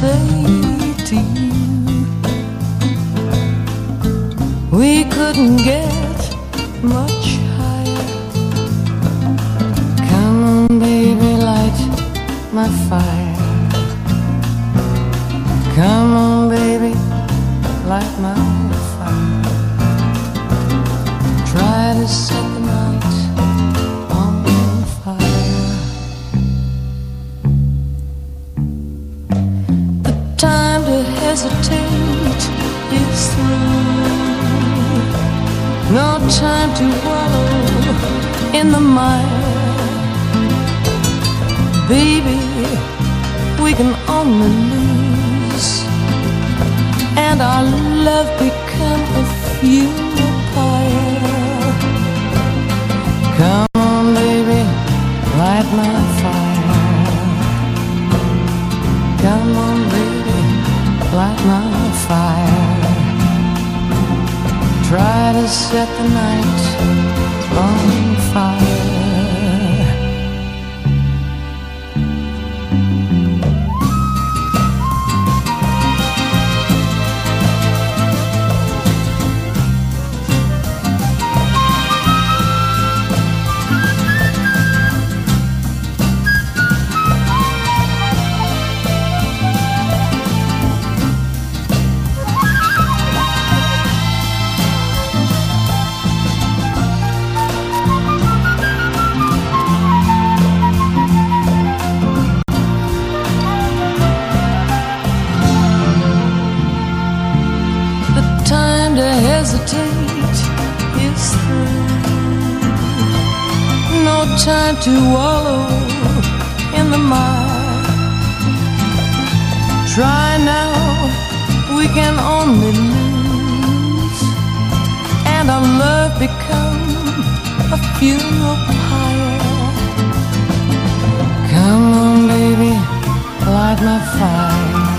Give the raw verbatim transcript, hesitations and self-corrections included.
say to you, we couldn't get much higher. Come on, baby, light my fire. Come on, baby, light my fire. Try to set the night on fire. The time to hesitate is through. No time to wallow in the mire. Baby, we can only lose, and our love become a funeral pyre. Come on, baby, light my fire. Come on, baby, light my fire. Try to set the night on fire. Hesitate is through. No time to wallow in the mire. Try now, we can only lose, and our love become a funeral pyre. Come on, baby, light my fire.